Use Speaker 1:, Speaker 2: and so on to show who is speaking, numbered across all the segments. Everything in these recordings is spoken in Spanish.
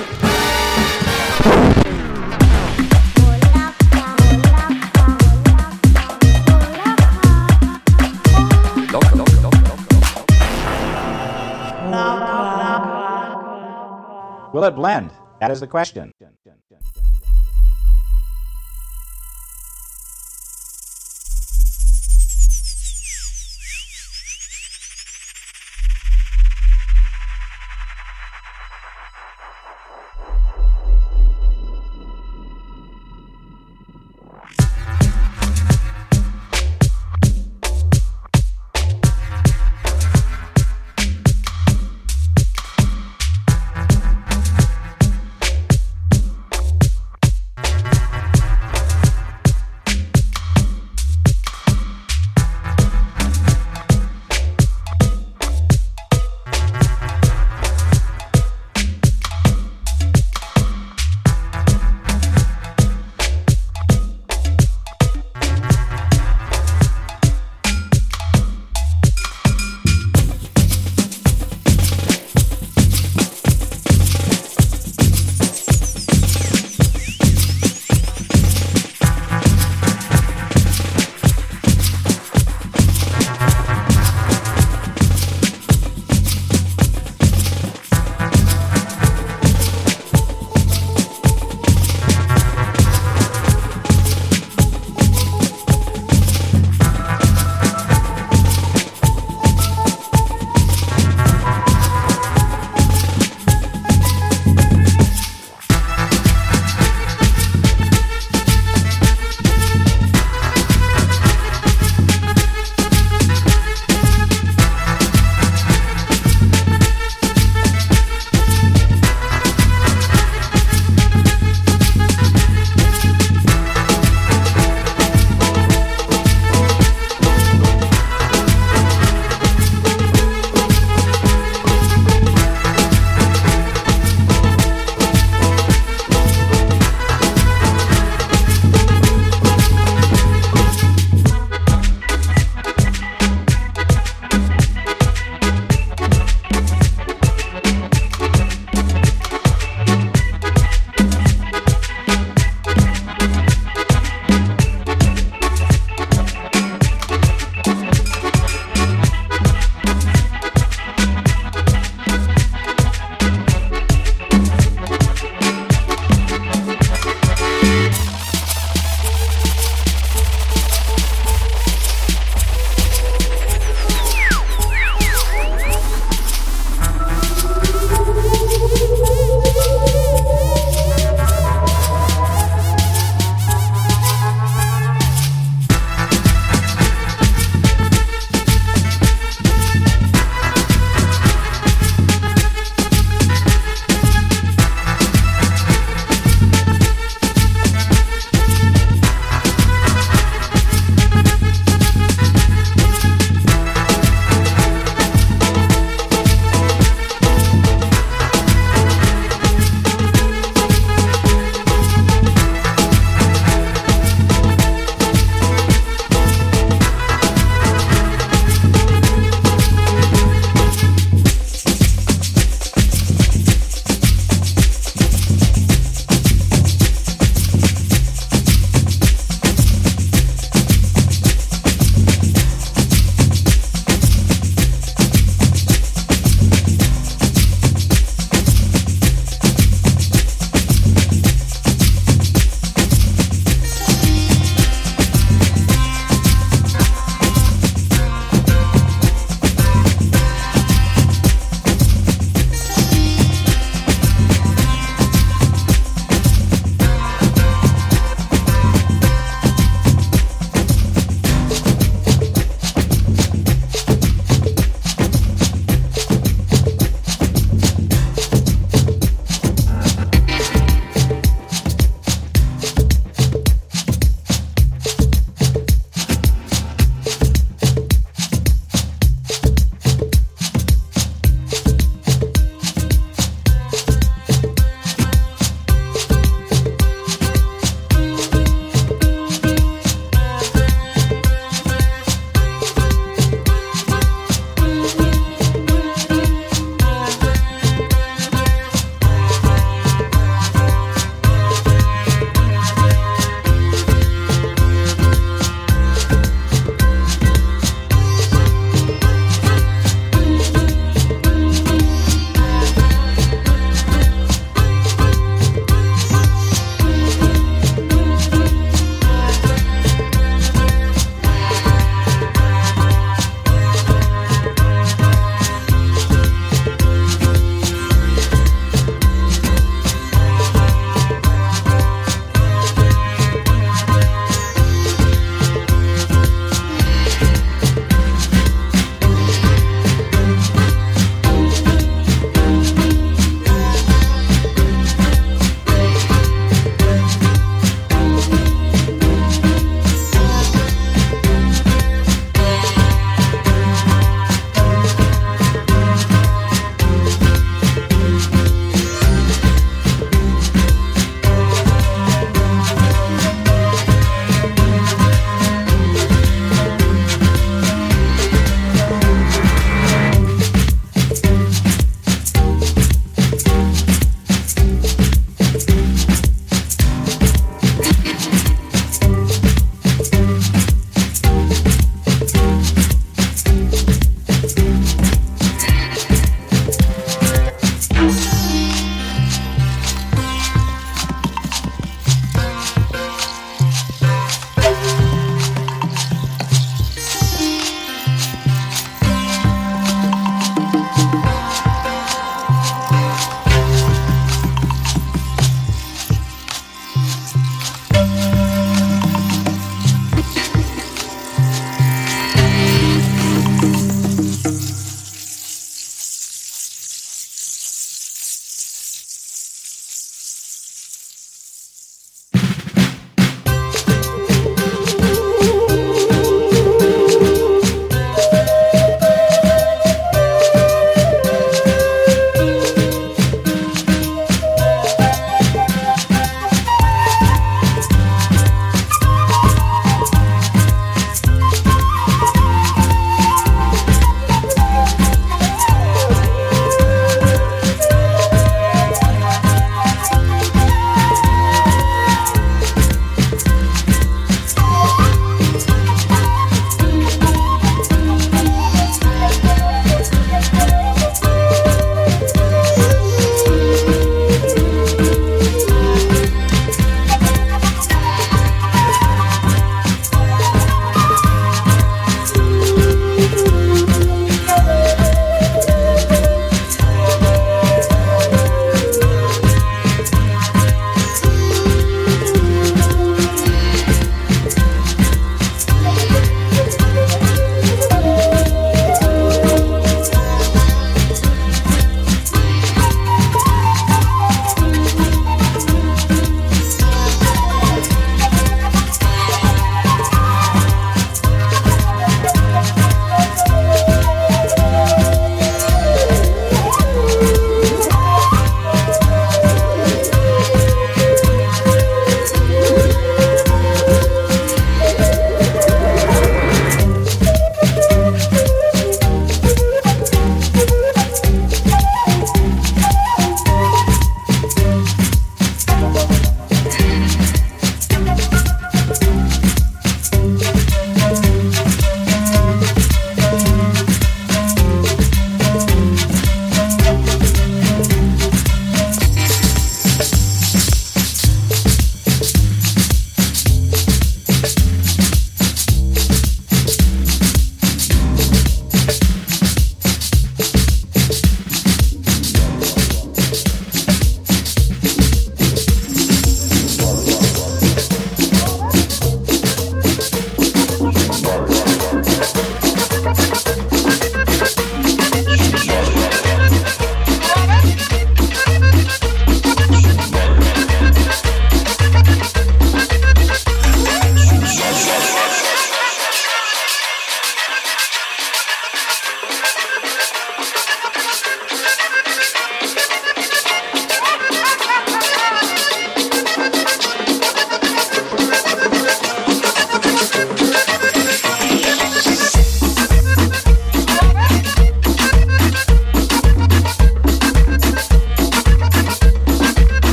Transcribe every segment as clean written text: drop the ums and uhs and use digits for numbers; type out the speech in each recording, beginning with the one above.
Speaker 1: Will it blend? That is the question.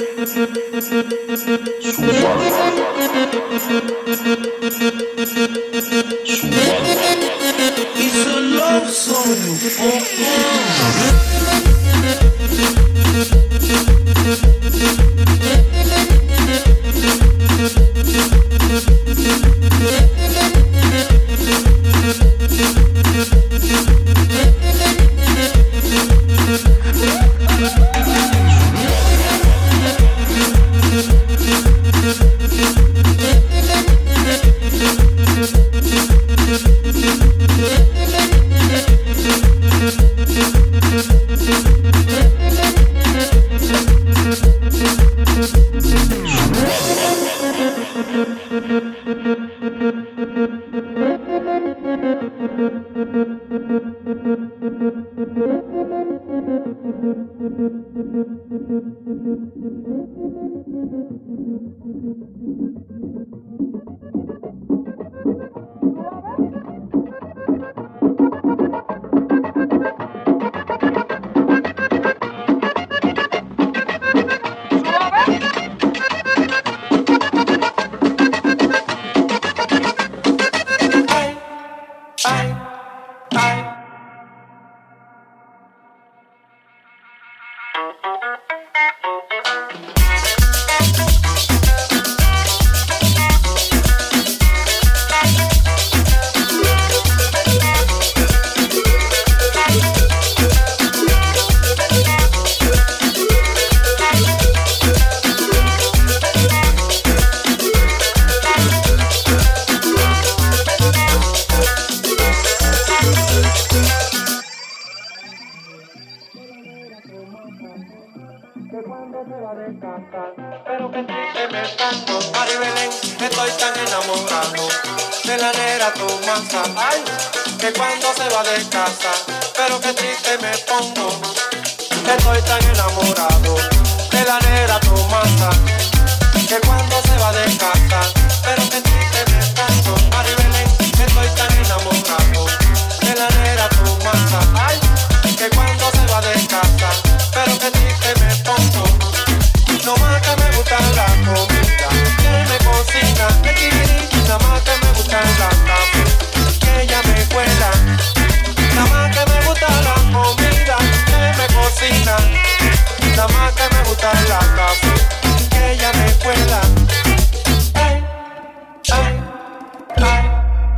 Speaker 2: It's a love song.
Speaker 3: Pero que triste me pongo, Maribelén, estoy tan enamorado de la nera Tomasa. Ay, que cuando se va de casa, pero que triste me pongo, estoy tan enamorado de la nera Tomasa. Que cuando se va de casa, pero que triste me pongo, Maribelén, estoy tan enamorado de la nera Tomasa. Ay, que cuando se va de casa, pero que triste me pongo. No más que me gusta la comida que me cocina, que tibiri. Nada más que me gusta la café que ella me cuela. Nada más que me gusta la comida que me cocina. Nada más que me gusta la café que ella me cuela. Ay, ay, ay.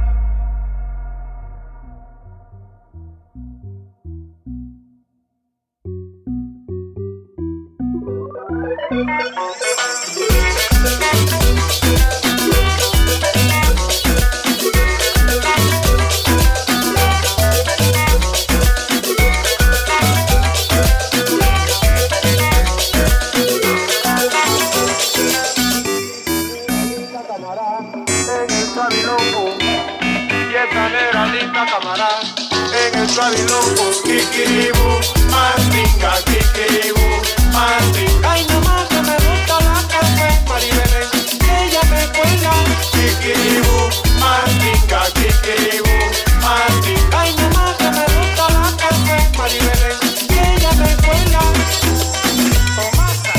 Speaker 3: Camarada, en el suavilongo, kikiribu, mandinga, kikiribu, mandinga. Ay, nada más que me gusta la café, Maribelén, ella me cuela. Kikiribu, mandinga, kikiribu, mandinga. Ay, nada más que me gusta la café, Maribelén, ella me cuela. Tomasa.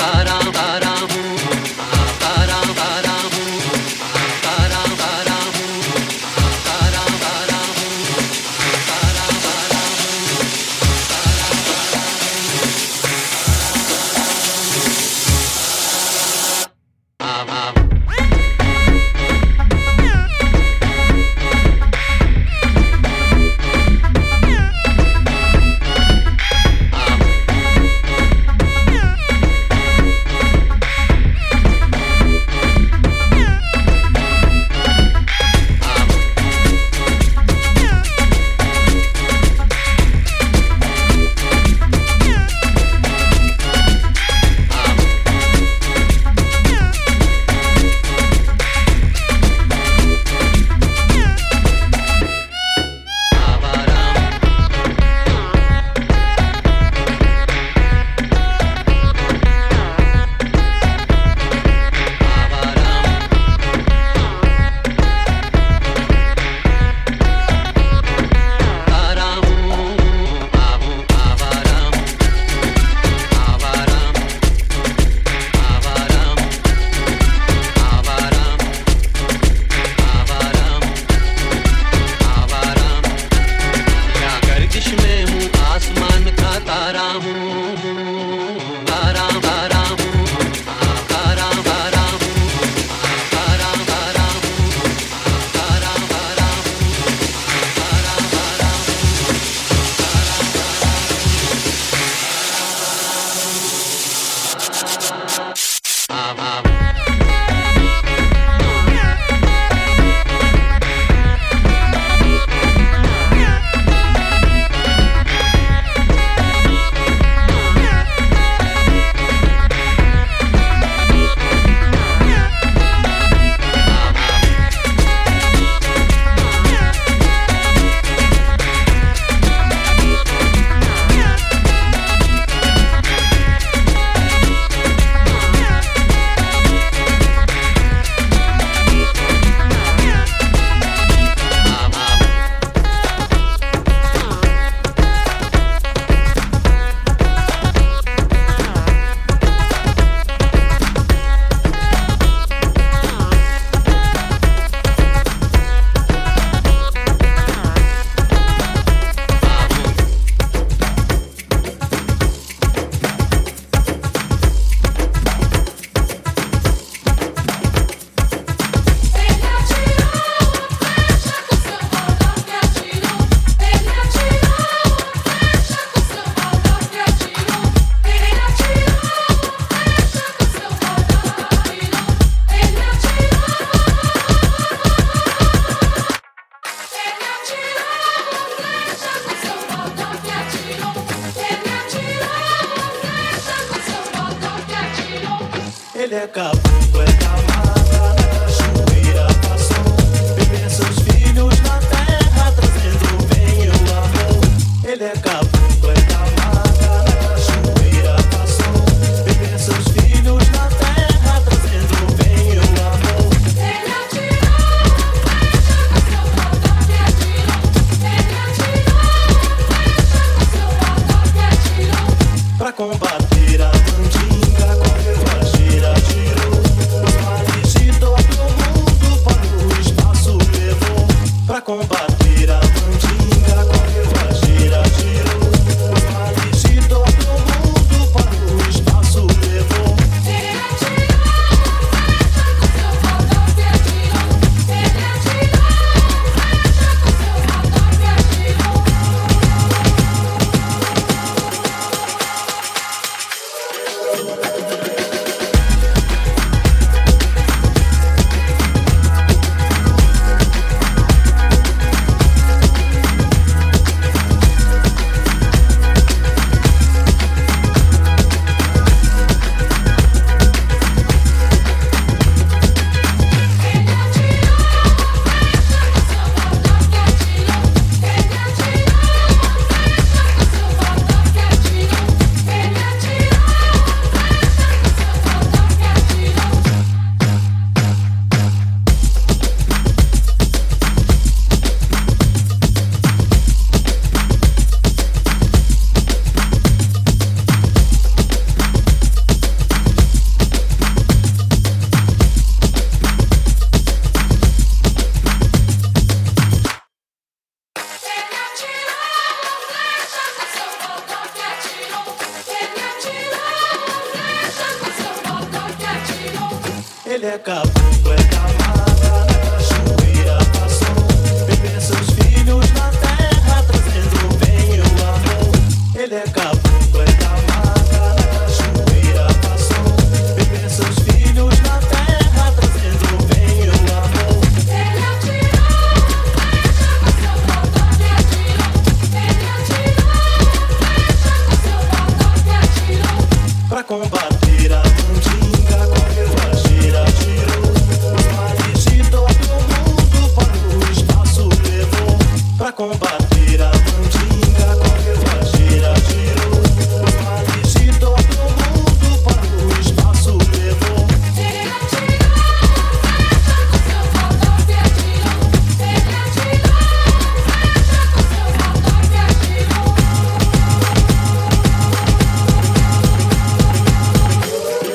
Speaker 2: Ele é caboclo, é da mata, na cachoeira passou. Beber seus filhos na terra, trazendo o bem e o amor. Ele é caboclo, é da mata, na cachoeira passou. Beber seus filhos na terra, trazendo o bem e o amor.
Speaker 4: Ele atirou, flecha com seu rodão e atirou. Ele atirou, flecha com seu rodão e atirou.
Speaker 2: Pra combater a mandinga, correu a gira, tirou. Os mares de todo mundo para o espaço levou. Pra combater a mandinga, correu a gira, tirou. Ele é caboclo, é da mata, na cachoeira passou. Beber seus filhos na terra, trazendo bem o amor. Ele é caboclo, é da mata, na cachoeira passou. Beber seus filhos na terra, trazendo bem o amor.
Speaker 4: Ele atirou, flecha com seu baldão e atirou. Ele atirou, flecha com seu baldão e atirou.
Speaker 2: Pra combater a mandinga, correu a gira, tirou. Os males de todo mundo para o espaço levou. Pra combater a mandinga, correu a gira, tirou. Os males de todo mundo para o espaço levou.
Speaker 4: Ele atirou, flecha com seu baldão e atirou. Ele atirou, flecha com seu baldão e atirou.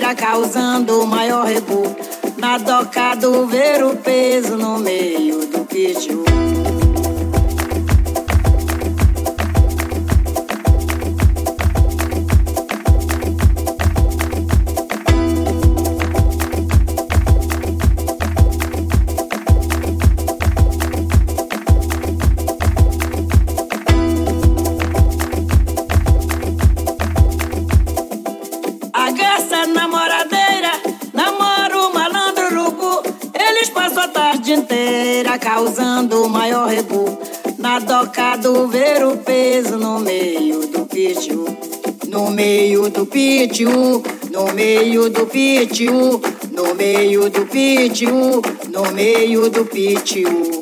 Speaker 5: inteira, causando o maior rebu. Na doca do ver o peso no meio do pitiu. Inteira, causando o maior rebu. Na doca do ver o peso no meio do pitiu. No meio do pitiu, no meio do pitiu, no meio do pitiu, no meio do pitiu.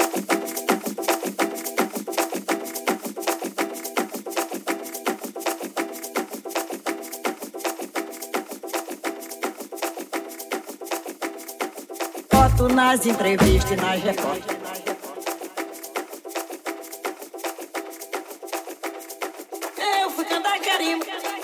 Speaker 5: Nas entrevistas e nas repórteres. Eu fui cantar carimbo.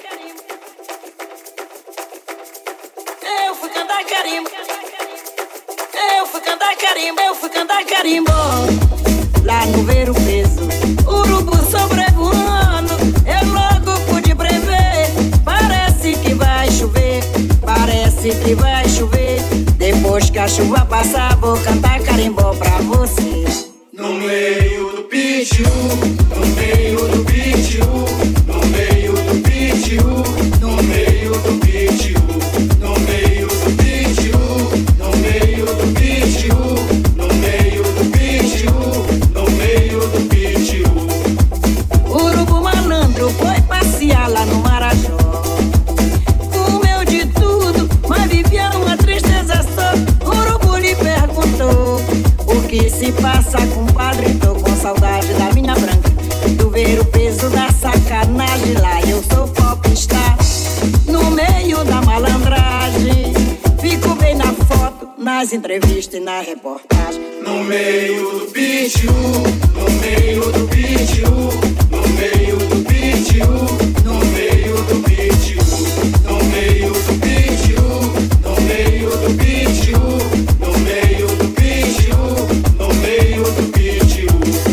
Speaker 5: Eu fui cantar carimbo. Eu fui cantar carimbo. Eu fui cantar carimbo. Lá no ver o peso, urubu sobrevoando. Eu logo pude prever. Parece que vai chover. Parece que vai chover. Depois que a chuva passar, vou cantar carimbó pra você.
Speaker 2: No meio do pitiu, no meio do pitiu, no meio do pitiu, no meio do pitiu, no meio do pitiu, no meio do pitiu, no meio do pitiu, no meio do pitiu.
Speaker 5: Urubu malandro foi passear lá no Marajó. Comeu de tudo, mas vivia uma tristeza só. Urubu lhe perguntou: o que se passa, compadre? Tô com saudade da mina branca. Tu ver o peso da sacanagem. Lá eu sou popstar, no meio da malandragem. Fico bem na foto, nas entrevistas e na reportagem.
Speaker 2: No meio do pitiu, no meio do pitiu, no meio do pitiu, no meio do pitiu, no meio do pitiu, no meio do pitiu, no meio do pitiu, no meio do pitiu.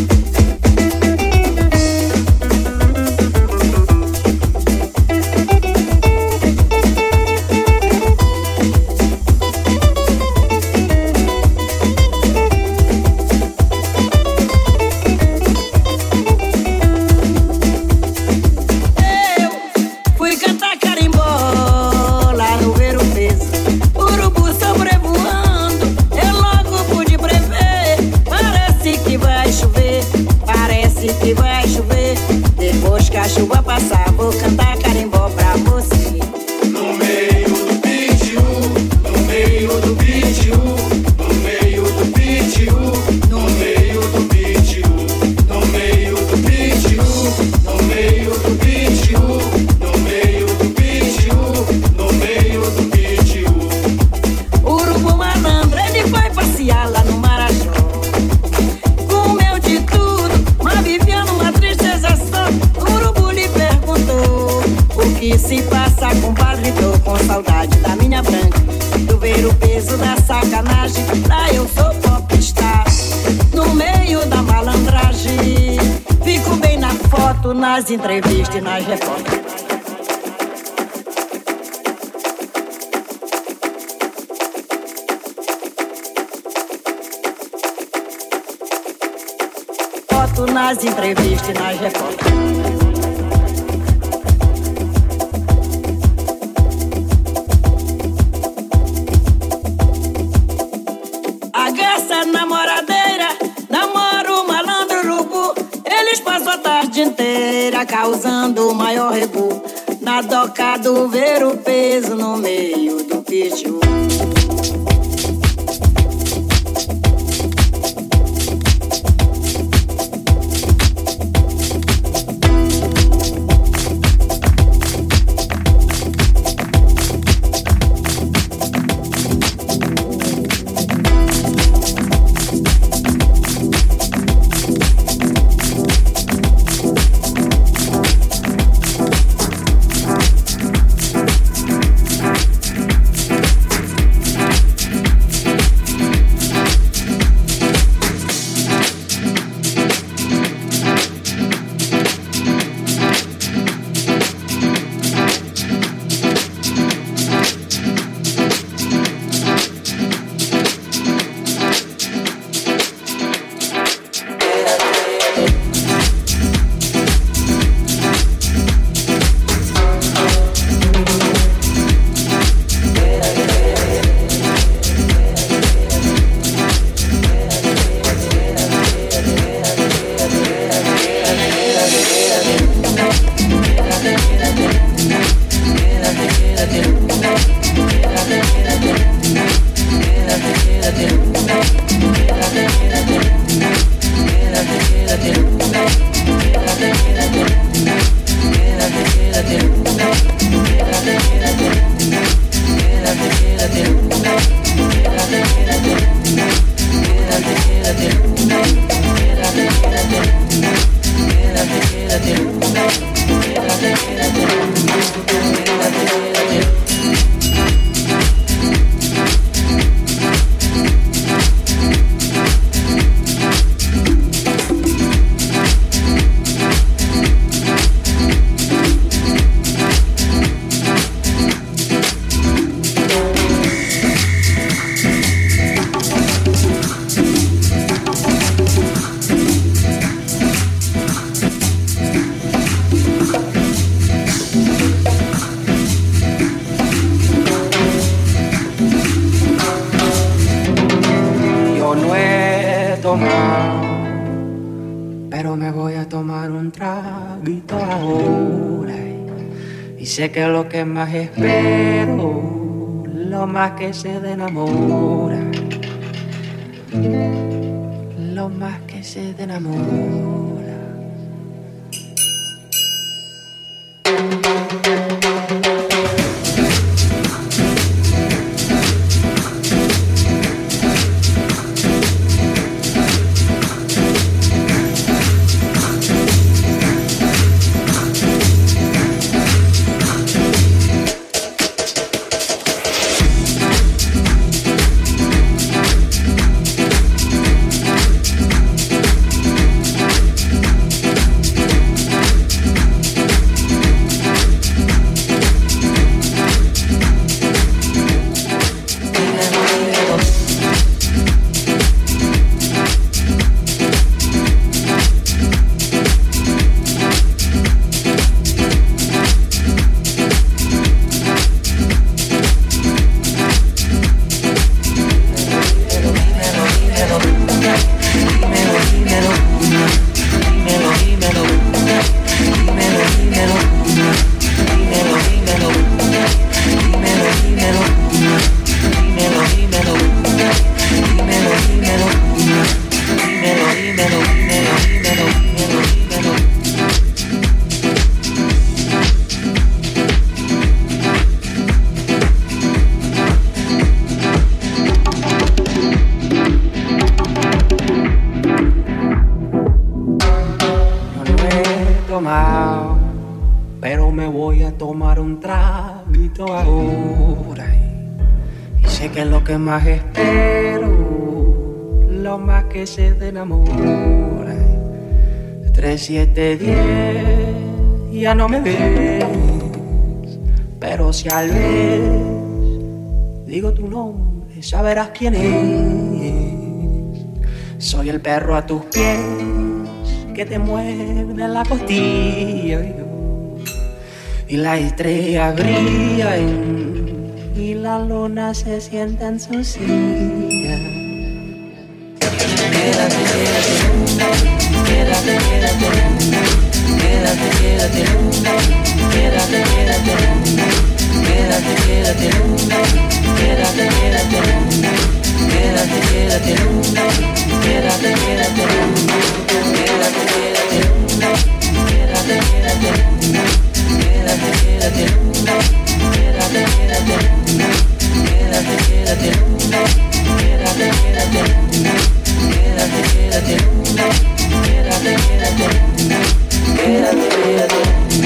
Speaker 5: Que vai chover. Depois que a chuva passar, vou cantar carimbó pra você.
Speaker 2: No meio do pitiu, no meio do pitiu, no meio do pitiu, no meio do pitiu, no meio do pitiu, no meio do pitiu, no meio do pitiu, no meio do pitiu.
Speaker 5: Urubu malandro, ele foi passear lá no Marajó. Comeu de tudo, mas vivia numa tristeza só. Urubu lhe perguntou: o que se passa, compadre? Tô com saudade da minha branca. Tu ver o peso da sacanagem. Lá eu sou popstar, no meio da malandragem. Fico bem na foto, nas entrevistas e nas repórteres. Nas entrevistas e nas repórteres. Agaça namoradeira, namoro malandro urubu. Eles passam a tarde inteira, causando o maior rebu. Na doca do ver o peso no meio do pitiu.
Speaker 6: tomado, pero me voy a tomar un traguito ahora. Y sé que lo que más espero, lo más que se enamora, lo más que se enamora. Pero me voy a tomar un traguito ahora. Y sé que es lo que más espero, lo más que se enamora. 3, 7, 10, ya no me ves. Pero si al vez digo tu nombre, saberás quién es. Soy el perro a tus pies que te muerde la costilla, y las estrellas brillan y la luna se sienta en su silla. Quédate, quédate, luna, quédate, quédate, luna, quédate, quédate, luna, quédate, quédate, luna, quédate, quédate, luna, quédate, quédate, luna, quédate, quédate, luna, quédate, quédate, luna, quédate, quédate, luna, quédate, quédate, luna, quédate, quédate, luna, quédate, quédate, luna, quédate, quédate, luna, quédate, quédate, luna, quédate, quédate, luna, quédate, quédate, luna, quédate, quédate, luna.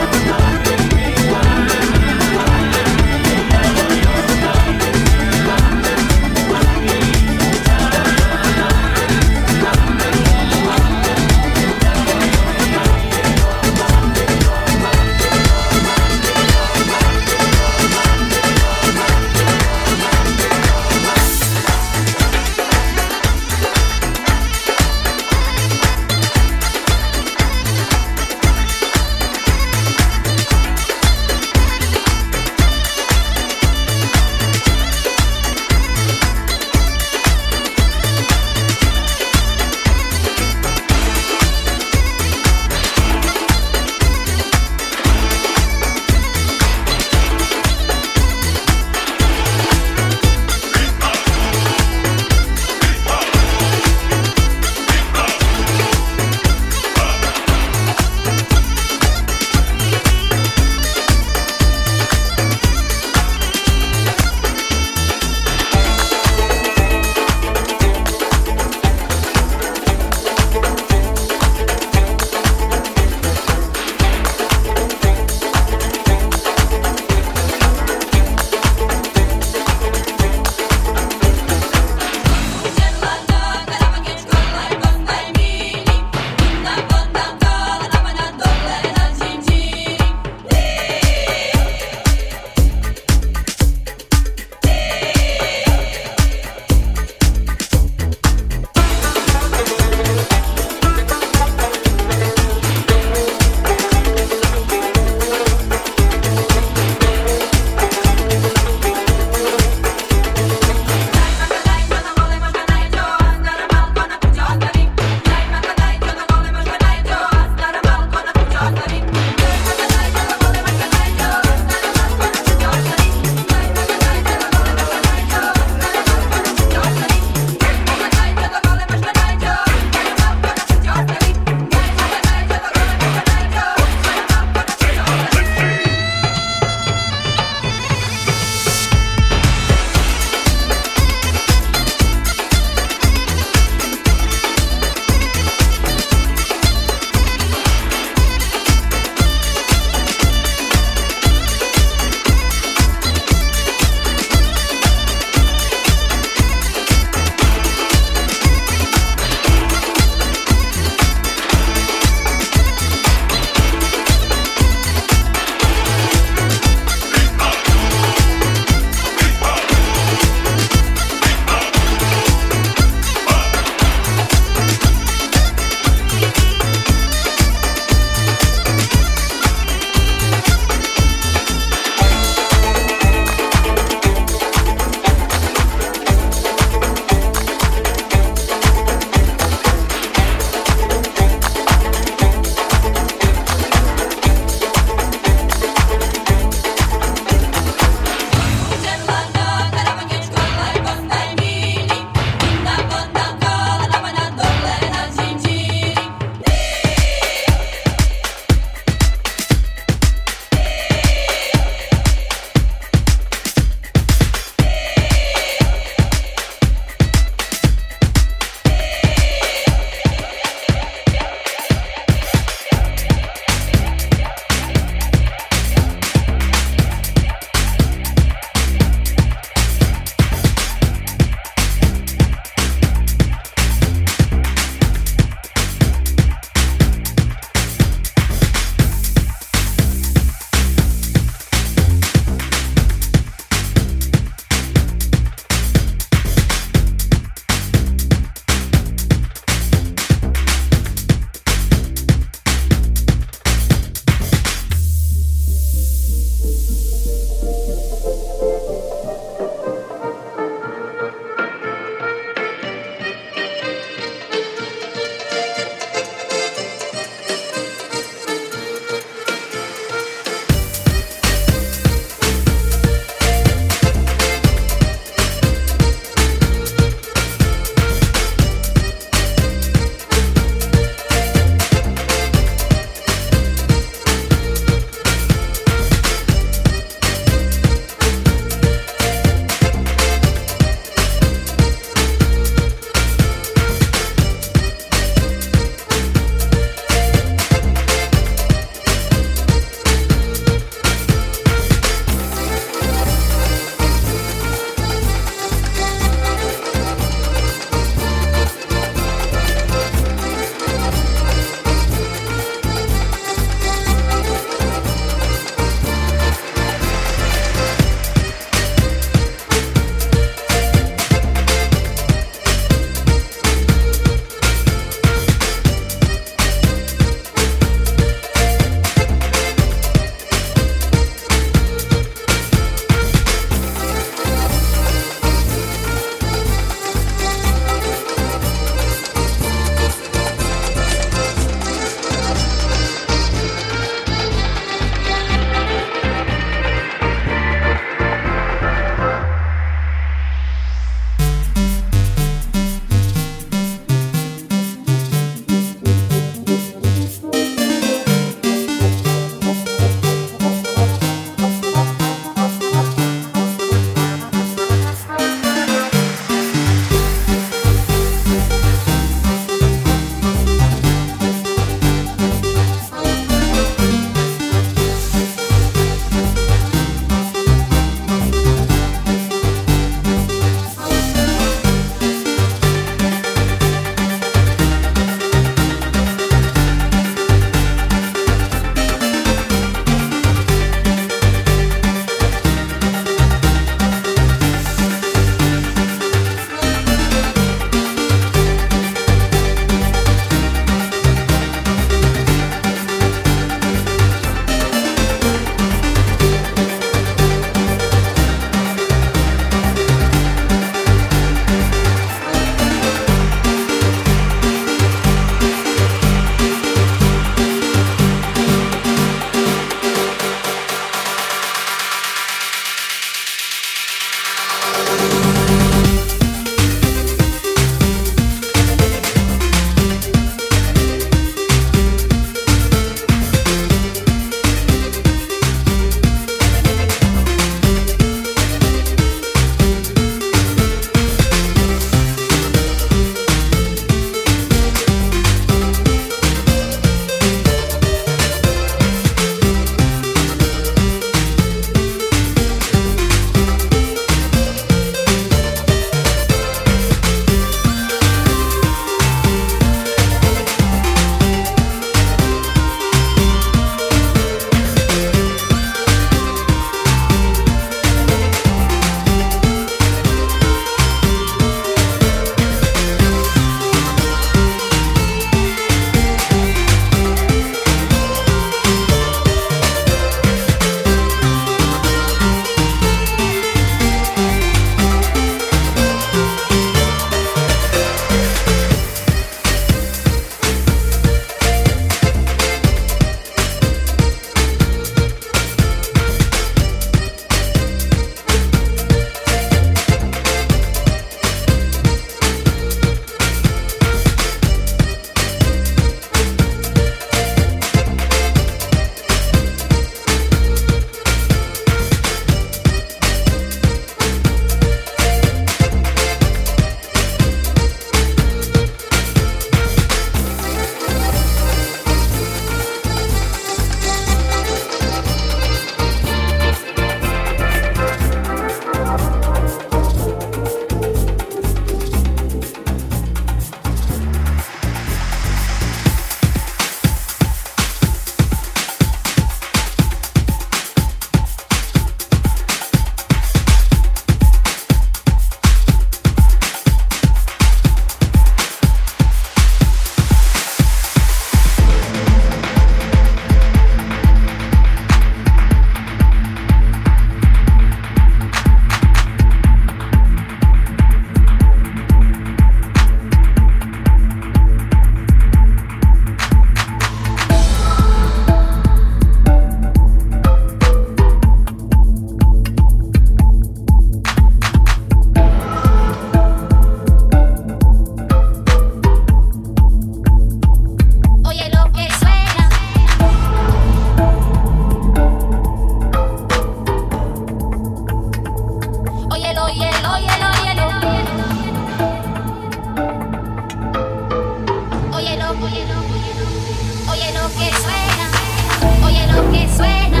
Speaker 4: lo que suena, oye lo que suena.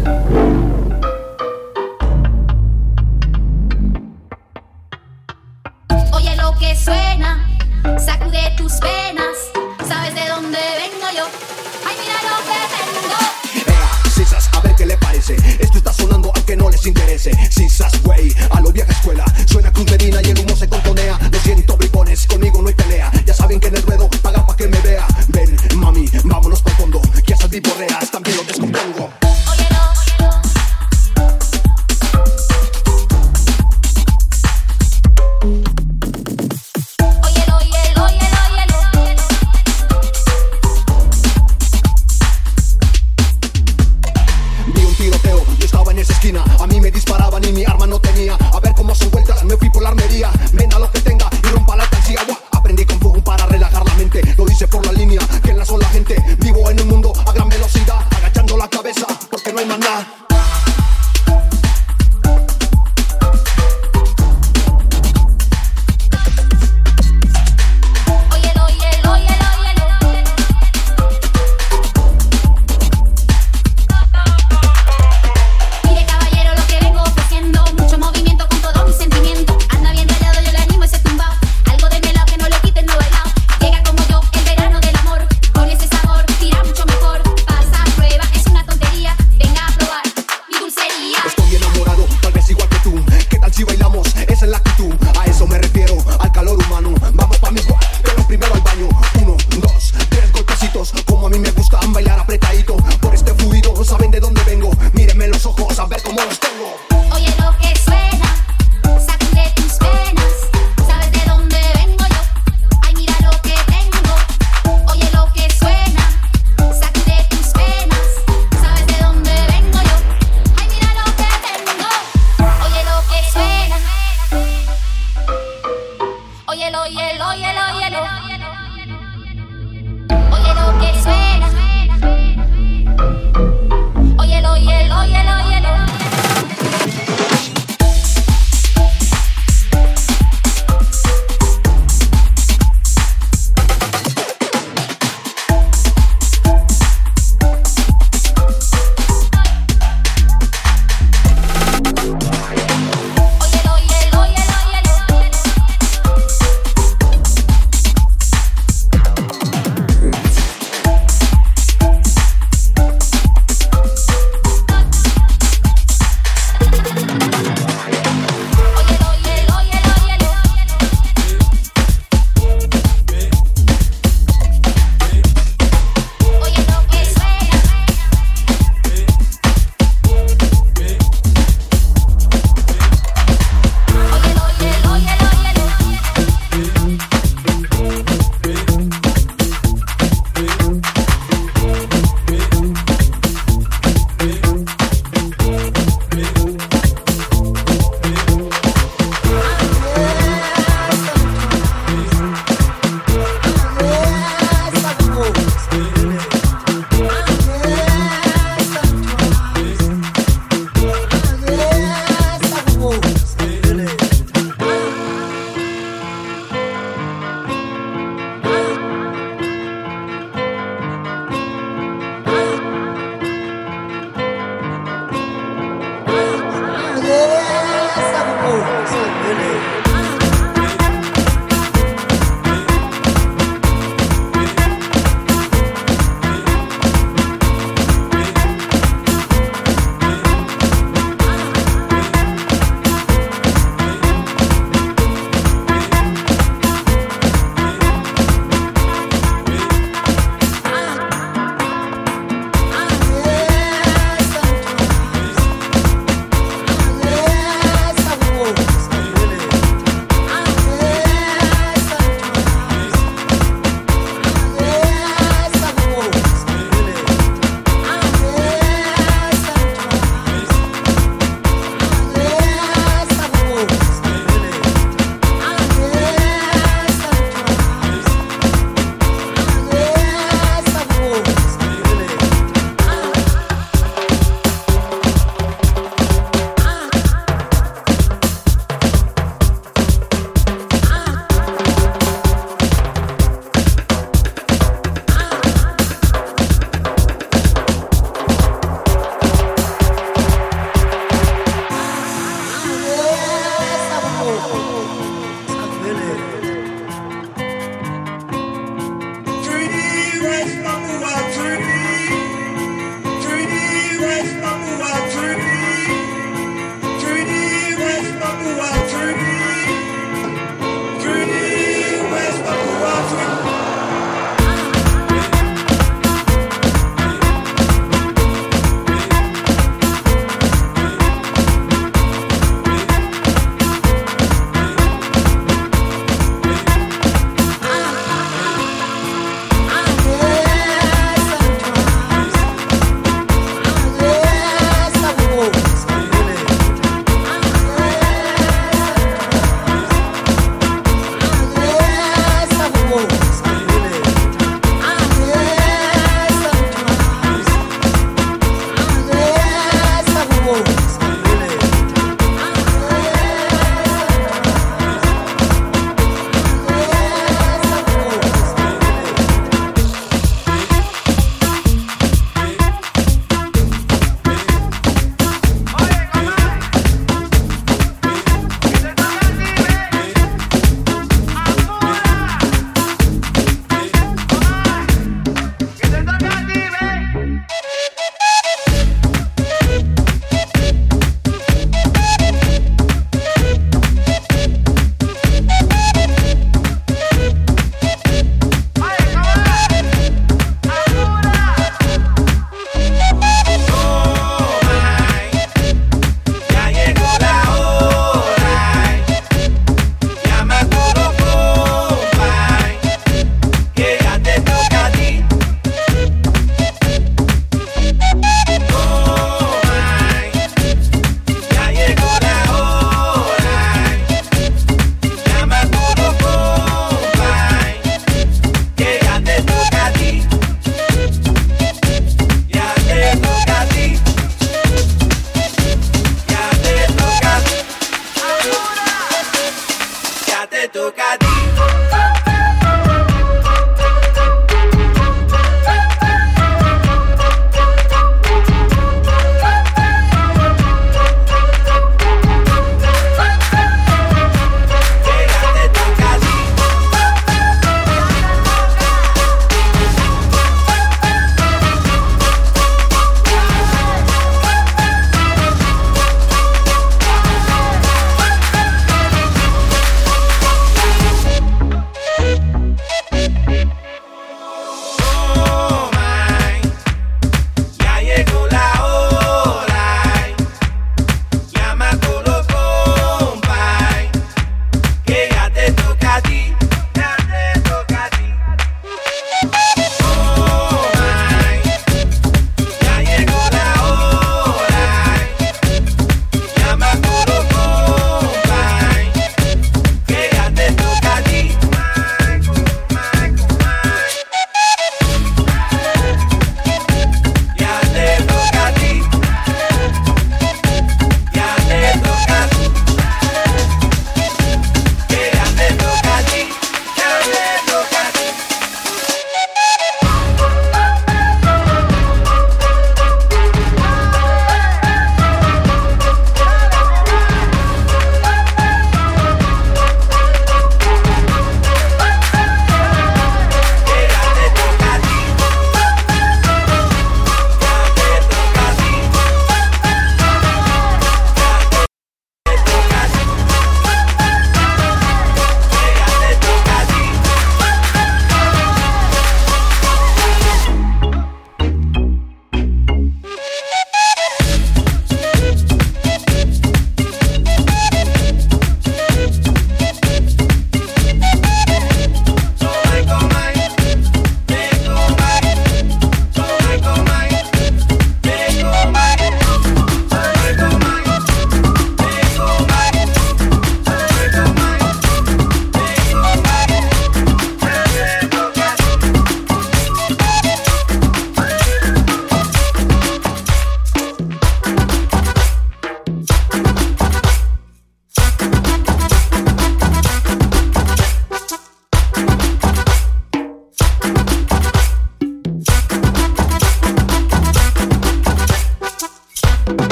Speaker 4: Oye lo que suena, sacude tus penas. ¿Sabes de dónde vengo yo? Ay, mira lo que tengo.
Speaker 7: Sisas, a ver qué le parece. Esto está sonando aunque no les interese. Sisas, güey, a lo vieja escuela. Suena Cruz Medina y el humo se contonea. Lo siento, bribones, conmigo no hay pelea. Ya saben que en el ruedo pagan pa' que me vea. Ven, mami, vámonos pa'l fondo. Que esas viborreas también lo descompongo. A mí me disparaban y mi arma no tenía. A ver cómo son vueltas, me fui por la armería. Venda lo que tenga y rompa la alcancía. Aprendí con fuego para relajar la mente. Lo hice por la línea que enlazó la gente. Vivo en un mundo a gran velocidad, agachando la cabeza porque no hay más nada.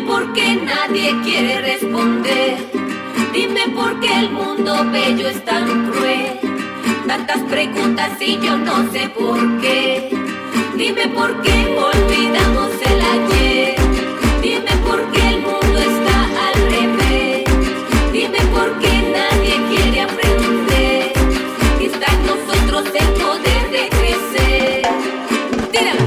Speaker 4: por qué nadie quiere responder. Dime por qué el mundo bello es tan cruel. Tantas preguntas y yo no sé por qué. Dime por qué olvidamos el ayer. Dime por qué el mundo está al revés. Dime por qué nadie quiere aprender. Que está en nosotros el poder de crecer. Tírala.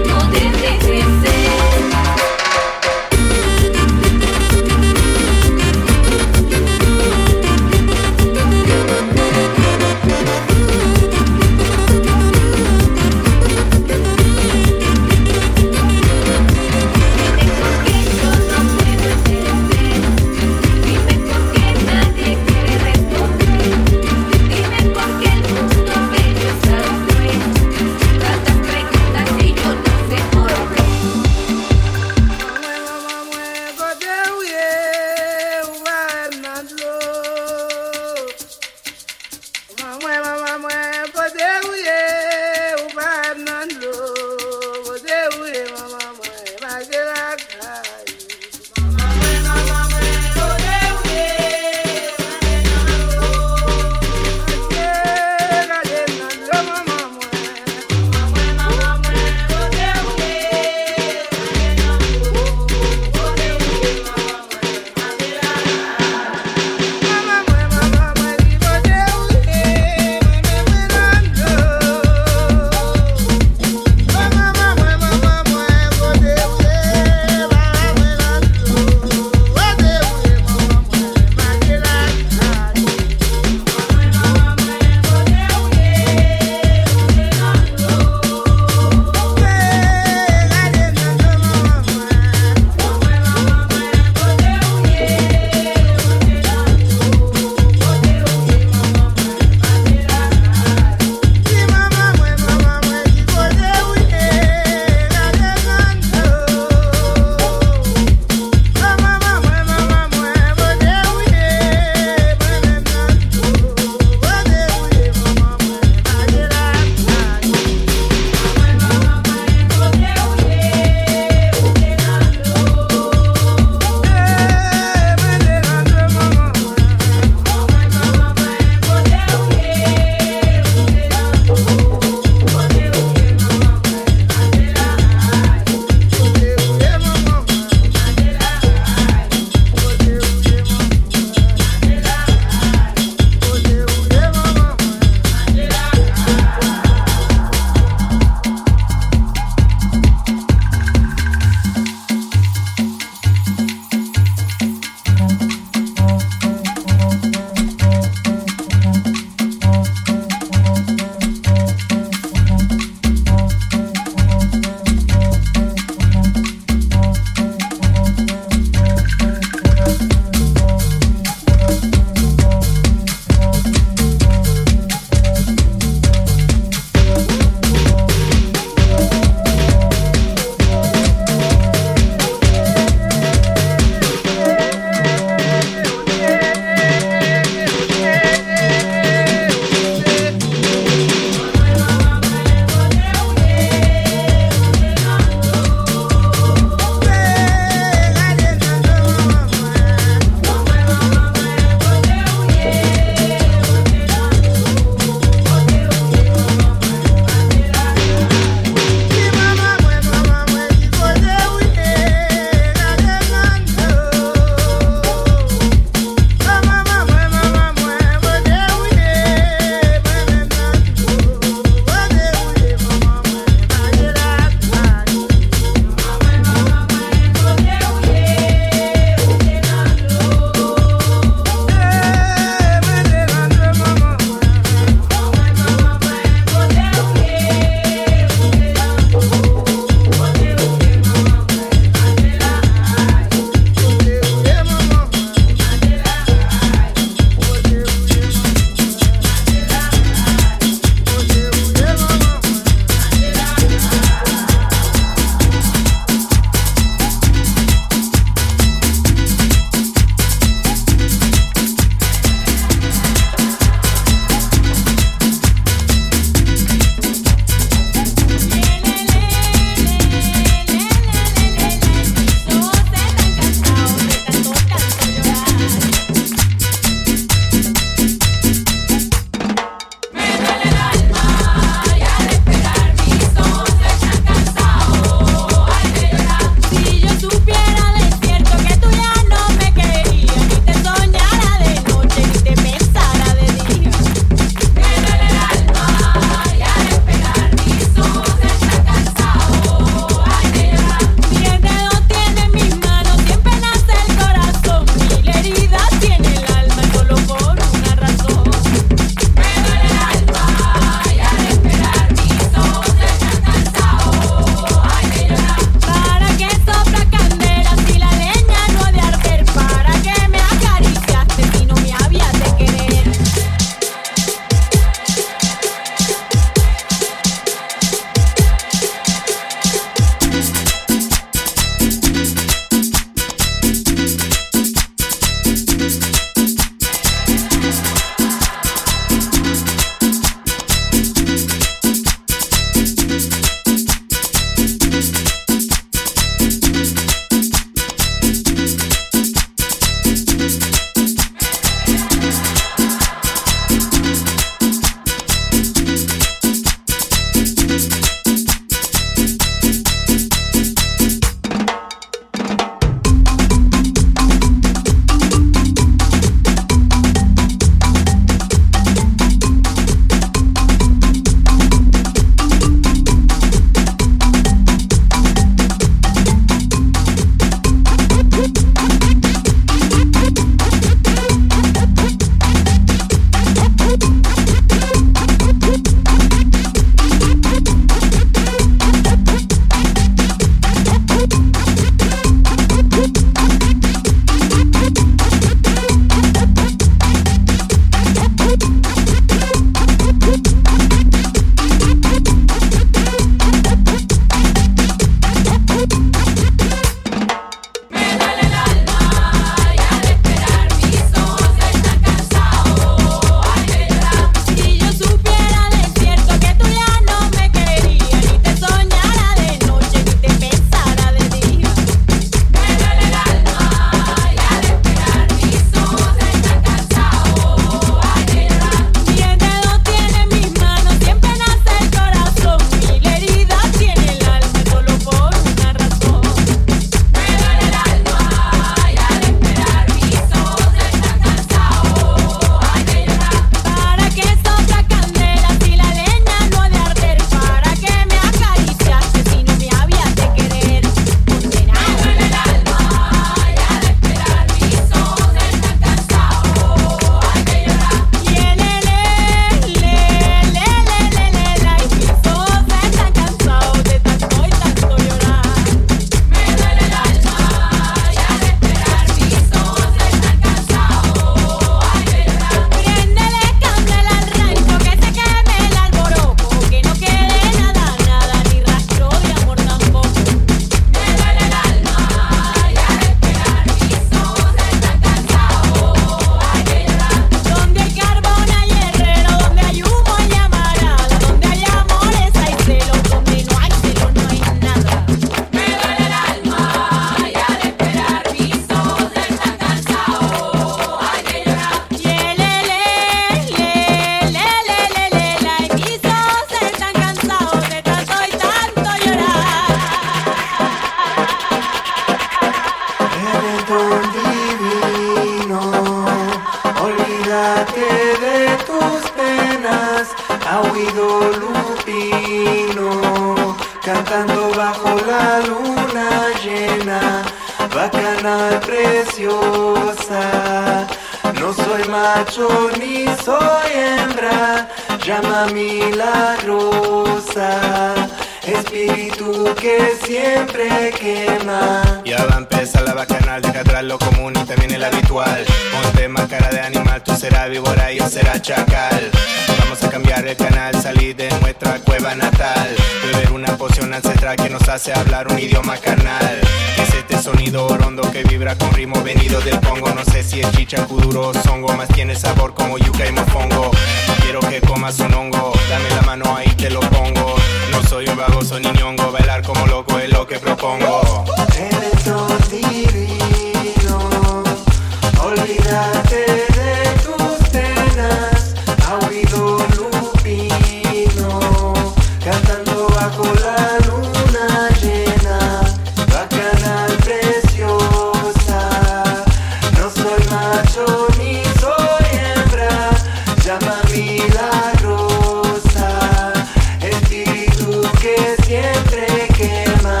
Speaker 3: Bacanal preciosa, no soy macho ni soy hembra, llama milagrosa, espíritu que siempre quema.
Speaker 8: Ya va a empezar la bacanal, deja atrás lo común y también el habitual. Ponte más cara de animal, tú serás víbora y yo será chacal. Vamos a cambiar el canal, salir de nuestra cueva natal, beber una poción ancestral que nos hace hablar un idioma carnal. ¿Qué es este sonido orondo que vibra con ritmo venido del Congo? No sé si es chicha, kuduro o zongo, más tiene sabor como yuca y mofongo. Quiero que comas un hongo, dame la mano ahí te lo pongo. No soy un baboso ni ñongo, bailar como loco es lo que propongo.
Speaker 3: Eres tan divino, olvídate de tus penas, a oído lupino, cantando bajo la luna llena. Bacanal preciosa, no soy macho ni soy hembra, llama milagrosa, espíritu que siempre quema.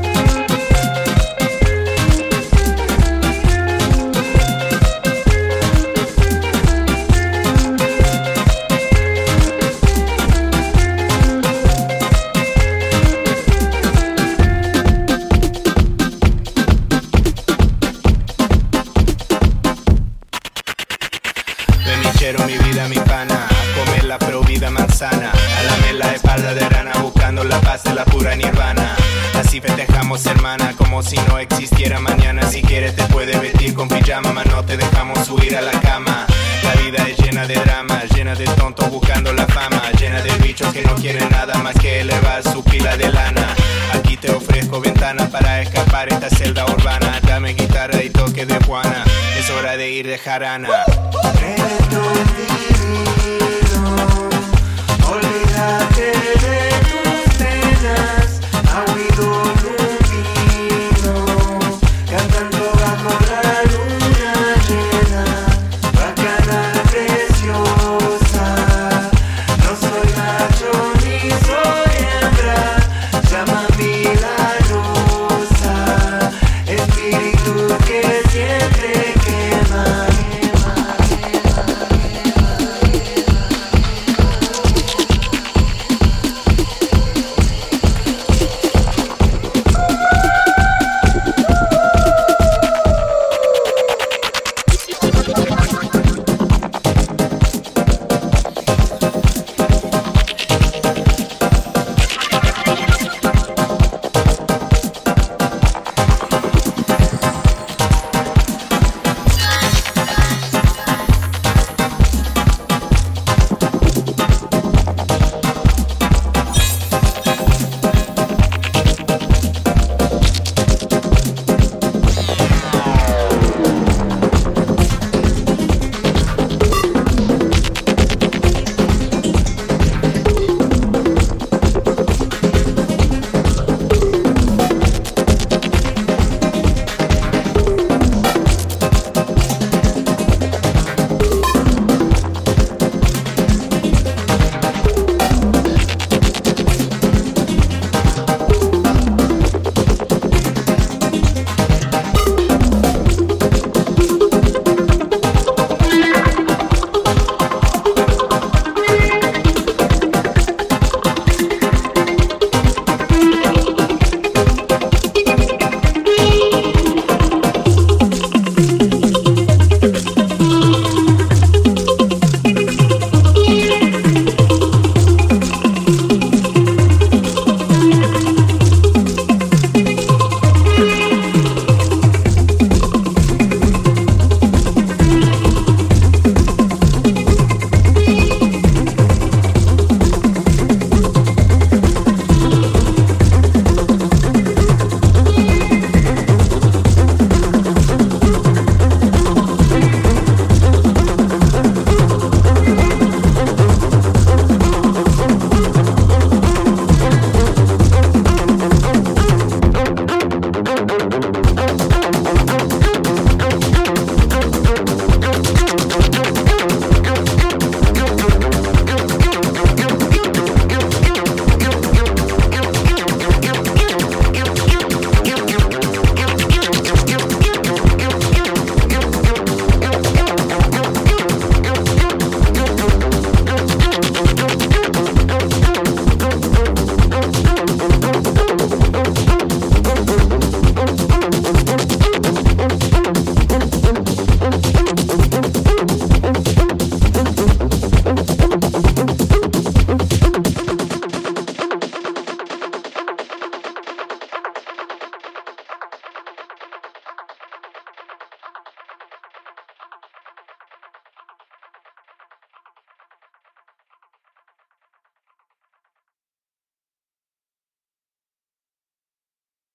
Speaker 8: Mi vida, mi pana, a comer la provida manzana, a lamer la espalda de rana, buscando la paz de la pura nirvana. Así festejamos, hermana, como si no existiera mañana. Si quieres te puedes vestir con pijama, mas no te dejamos subir a la cama. La vida es llena de drama, llena de tontos buscando la fama, llena de bichos que no quieren nada más que elevar su pila de lana. Aquí te ofrezco ventana para escapar esta celda urbana. Dame guitarra y toque de Juana, es hora de ir de jarana.
Speaker 3: Eres